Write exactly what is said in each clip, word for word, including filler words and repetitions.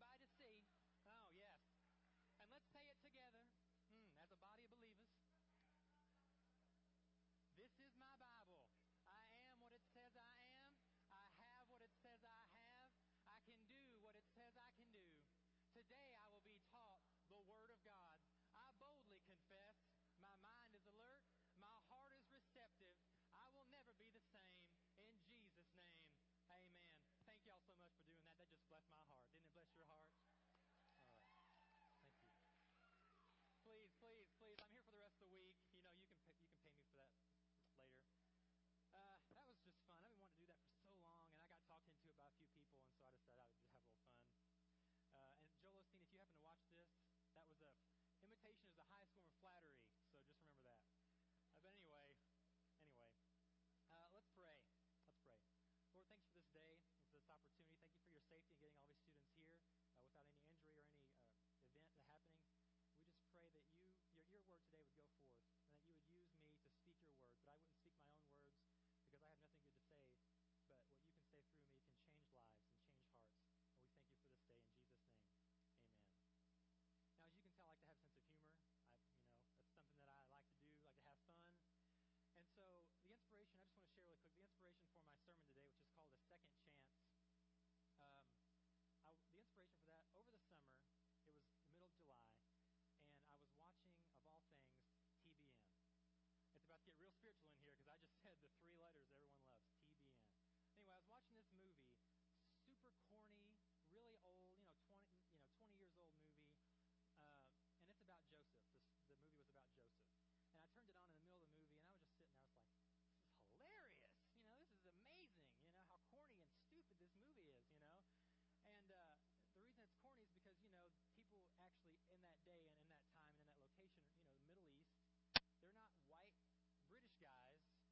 everybody to see. Oh, yes. And let's say it together mm, as a body of believers. This is my Bible. I am what it says I am. I have what it says I have. I can do what it says I can do. Today I will be taught the Word of God. I boldly confess. My mind is alert. My heart is receptive. I will never be the same. In Jesus' name, amen. Thank y'all so much for doing that. That just blessed my heart. Didn't it bless your heart? All right. Thank you. Please, please, please. I'm here for the rest of the week. You know, you can pay, you can pay me for that later. Uh, that was just fun. I've been wanting to do that for so long, and I got talked into it by a few people, and so I decided I would just have a little fun. Uh, and Joel Osteen, if you happen to watch this, that was a imitation is the highest form of flattery. So just remember that. Uh, but anyway, anyway, uh, let's pray. Let's pray. Lord, thanks for this day, for this opportunity. Thank you for your safety in getting all these students here uh, without any injury or any uh, event happening. We just pray that you, your, your word today would go forth, and that you would use me to speak your word. But I wouldn't speak my own words because I have nothing good to say. But what you can say through me can change lives and change hearts. And we thank you for this day in Jesus' name. Amen. Now, as you can tell, I like to have a sense of humor. I, you know, that's something that I like to do, like to have fun. And so the inspiration, I just want to share really quick, the inspiration for my sermon today, which is called A Second Chance. Um, I, the inspiration for that, over the summer, it was the middle of July, and I was watching, of all things, T B N. It's about to get real spiritual in here because I just said the three letters everyone loves, T B N. Anyway, I was watching this movie, super corny, really old, you know, twenty, you know, twenty years old movie, uh, and it's about Joseph. This, the movie was about Joseph. And I turned it on in the middle of the movie, and I was just sitting there. I was like, this is hilarious. You know, this is amazing. You know, how corny and stupid this movie is, you know. And uh, the reason it's corny is because, you know, people actually in that day and in that time and in that location, you know, the Middle East, they're not white British guys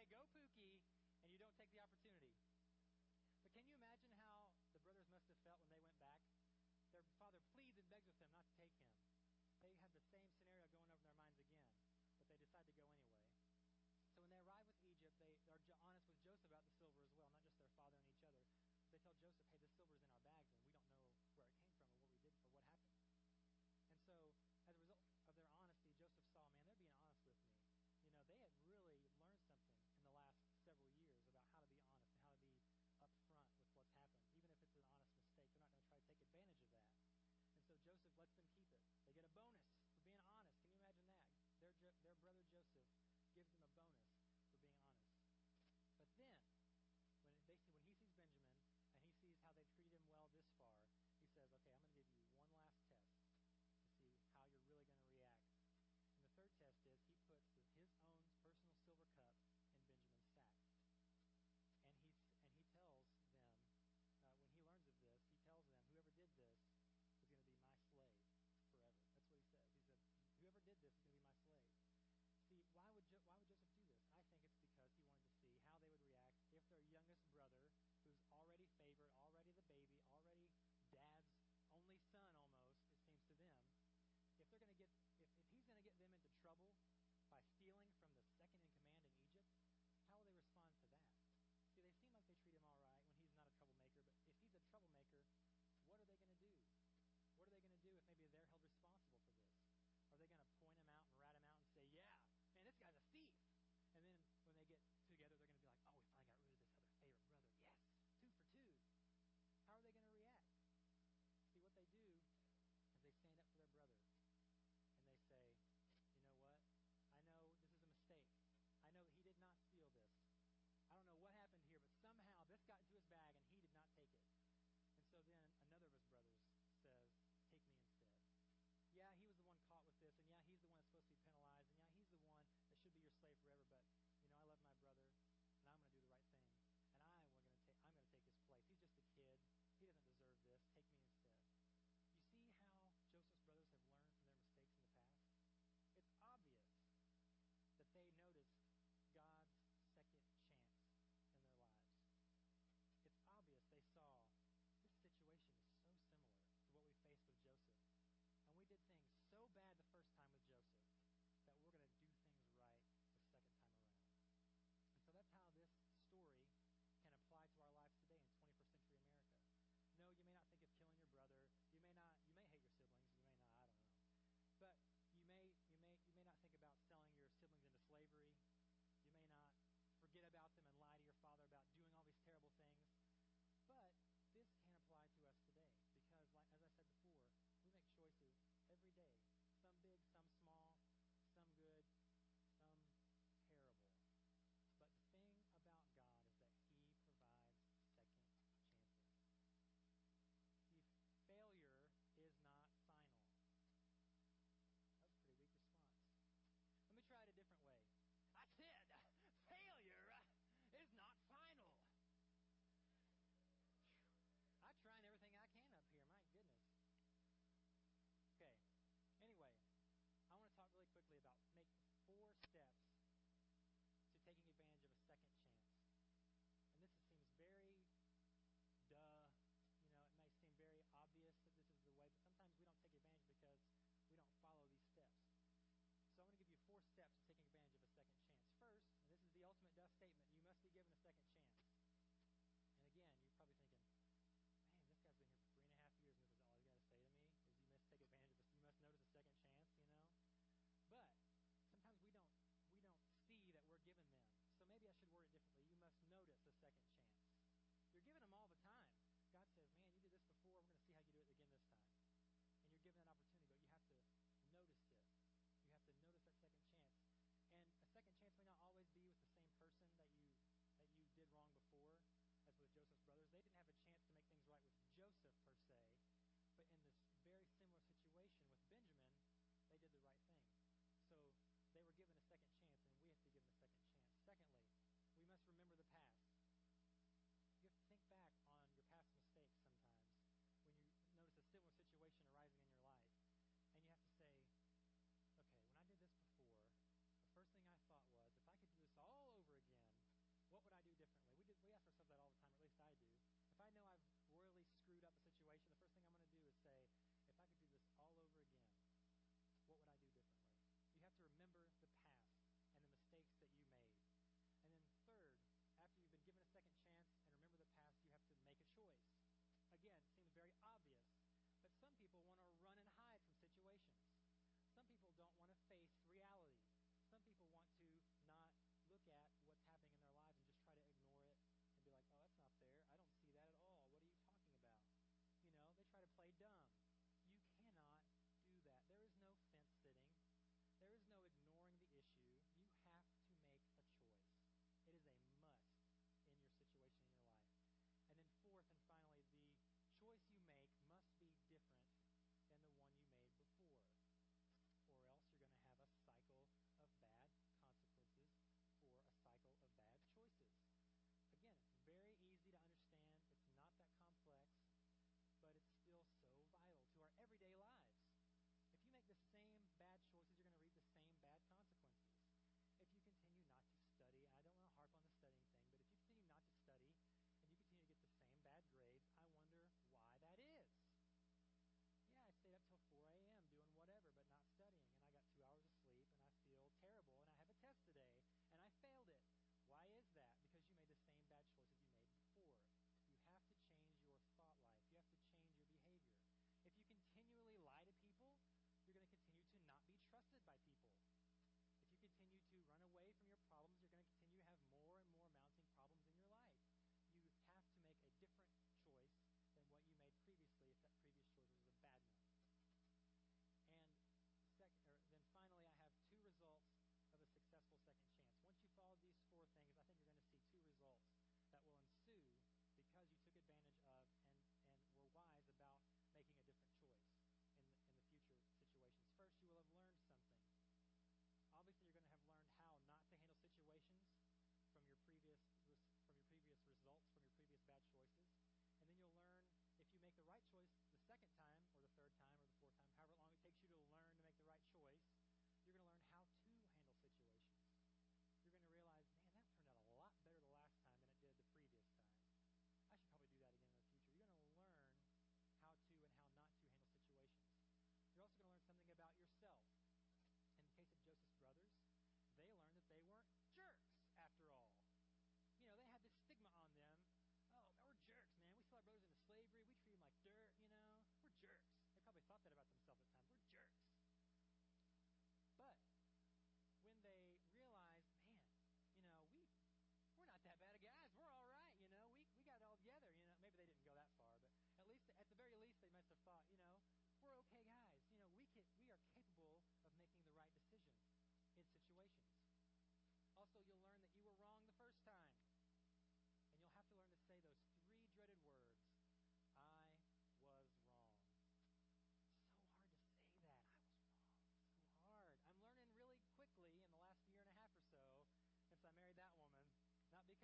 go Pookie, and you don't take the opportunity. But can you imagine how the brothers must have felt when they went back? Their father pleads and begs with them not to take him. They have the same scenario going over in their minds again, but they decide to go anyway. So when they arrive with Egypt, they are honest with Joseph about the silver as well, not just their father and each other. They tell Joseph, hey, this silver's in our bags, and we don't know where it came from or what we did or what happened. And so as a result of their honesty, Joseph saw, man, they're being honest with me. You know, they had really learned something in the last several years about how to be honest and how to be upfront with what's happened. Even if it's an honest mistake, they're not going to try to take advantage of that. And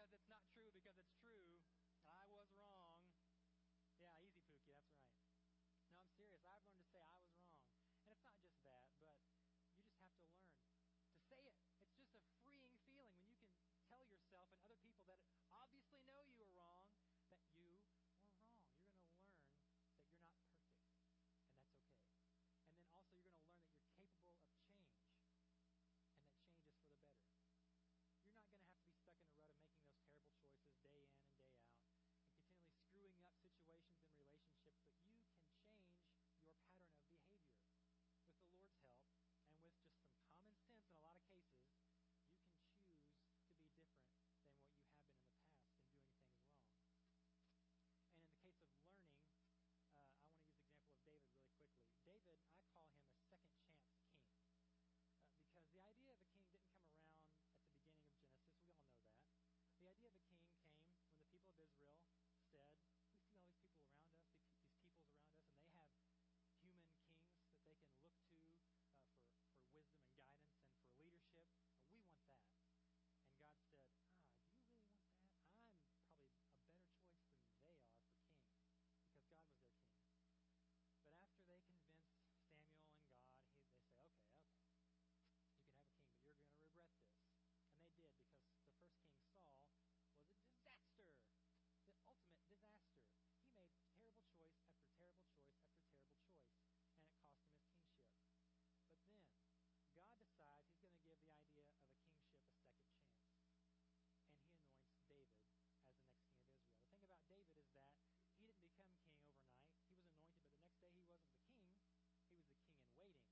because it's not true because it's true. I was wrong. Yeah, easy, Pookie. That's right. No, I'm serious. I've learned to say I was wrong. And it's not just that, but you just have to learn to say it. It's just a freeing feeling when you can tell yourself and other people that obviously know you are wrong, that you were wrong. You're going to learn that you're not perfect, and that's okay. And then also you're going to learn that you're capable of change, and that change is for the better. You're not going to have to be stuck in a rut of making those terrible choices day in and day out and continually screwing up situations and relationships, but you can change your pattern of behavior. With the Lord's help and with just some common sense in a lot of cases, you can choose to be different than what you have been in the past in doing things wrong. And in the case of learning, uh, I want to use the example of David really quickly. David, I call him a second chance king. Uh, because the idea of a king didn't come around at the beginning of Genesis. We all know that. The idea of a king came when the people of Israel said, we see all these people around us, these peoples around us, and they have human kings that they can look to uh, for, for wisdom and guidance and for leadership. And we want that. And God said, ah, do you really want that? I'm probably a better choice than they are for king, because God was their king. But after they convinced Samuel and God, he, they say, okay, okay, you can have a king, but you're going to regret this. And they did, because the first king, Saul, was a disaster, the ultimate disaster. He made terrible choice after terrible choice after terrible choice, and it cost him his kingship. But then, God decides he's going to give the idea of a kingship a second chance, and he anoints David as the next king of Israel. The thing about David is that he didn't become king overnight. He was anointed, but the next day he wasn't the king. He was the king in waiting.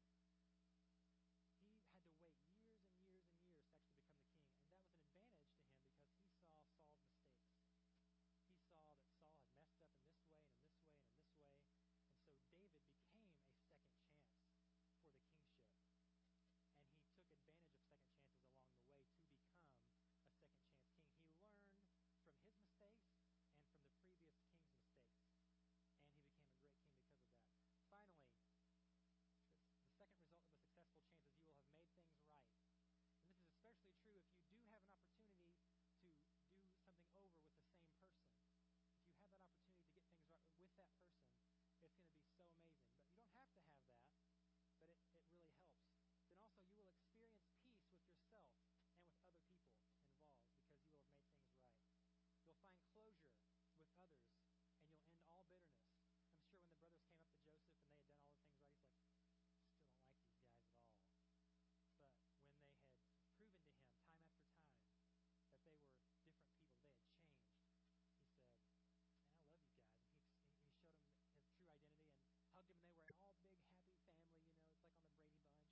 He had to wait years and years and years to actually become the king, and that was an advantage to him because he saw Saul's mistakes. He saw that Saul had messed up in this way and in this way and in this way. And so David became a second chance for the kingship. And he took advantage of second chances along the way to become a second chance king. He learned from his mistakes and from the previous king's mistakes. And he became a great king because of that. Finally, the second result of a successful chance is you will have made things right. And this is especially true if you do have an opportunity to do something over with the same person. If you have that opportunity to get things right with that person, it's going to be so amazing. But you don't have to have that, but it, it really helps. Then also you will experience peace with yourself and with other people involved because you will have made things right. You'll find closure with others, and you'll end all bitterness. I'm sure when the brothers came up to Joseph and they had done all the things right, he's like, still don't like these guys at all. But when they had proven to him time after time that they were different people, they had changed, he said, man, I love you guys. And he, he showed them his true identity and hugged him, and they were an all big, happy family, you know, it's like on the Brady Bunch.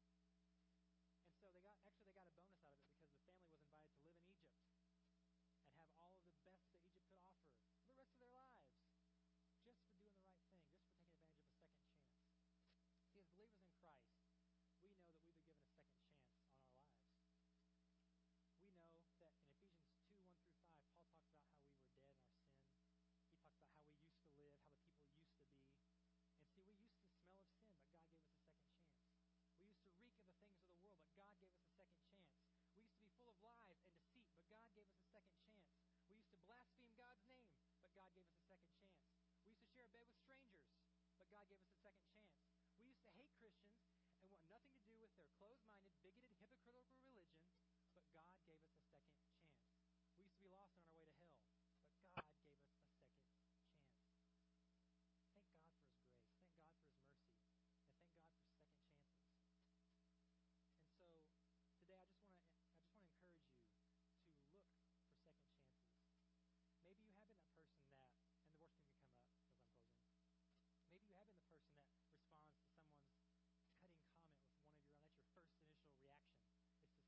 And so they got, actually they got a bonus out of it because the family was invited to live in Egypt and have all of the best that Egypt could offer for the rest of their lives, just for doing the right thing, just for taking advantage of a second chance. See, as believers in Christ, we know that we've been given a second chance on our lives. We know that in Ephesians two, one through five, Paul talks about how we were dead in our sin. He talks about how we used to live, how the people used to be. And see, we used to smell of sin, but God gave us a second chance. We used to reek of the things of the world, but God gave us a second chance. We used to be full of lies and deceit, but God gave us a second chance. We used to blaspheme God's name, but God gave us a second chance. We used to share a bed with strangers, but God gave us a second chance. We used to hate Christians and want nothing to do with their closed-minded, bigoted, hypocritical religion, but God gave us a second chance. We used to be lost on our way to hell, but God gave us a second chance. Thank God for His grace. Thank God for His mercy. And thank God for second chances. And so today I just want to I just want to encourage you to look for second chances. Maybe you have been that person that, and the worship team can come up as I'm closing. Maybe you have been the person that responds to someone's cutting comment with one of your own. That's your first initial reaction, is to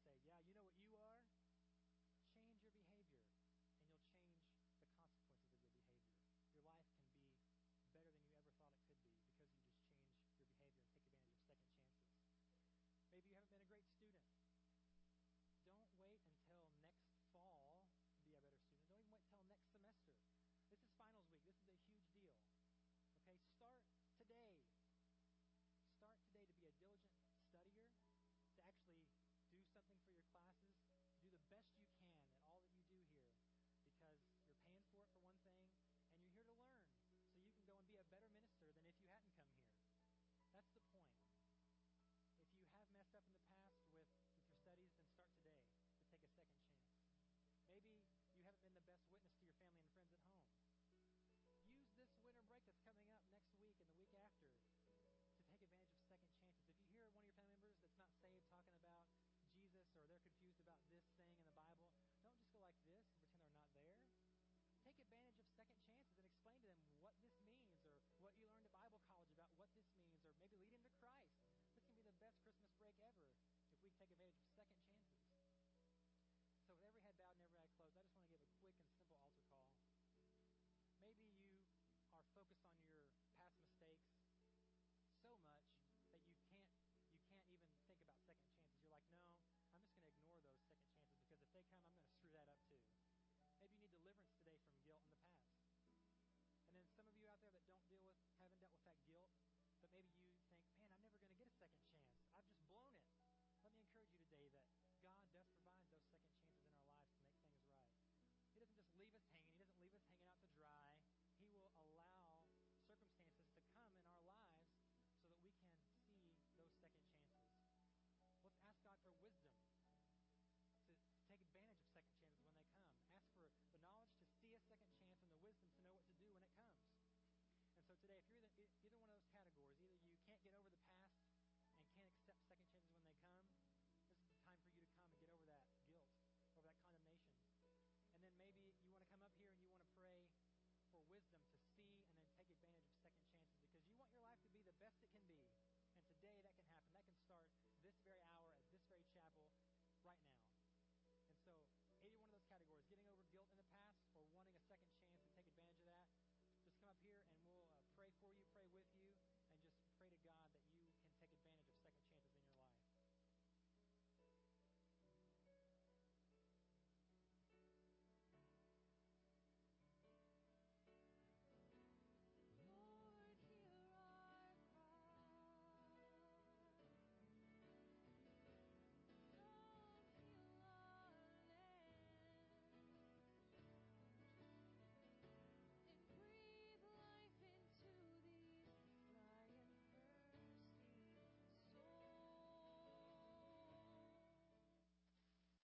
best Christmas break ever if we take advantage of second chances. So with every head bowed and every eye closed, I just want to give a quick and simple altar call. Maybe you are focused on your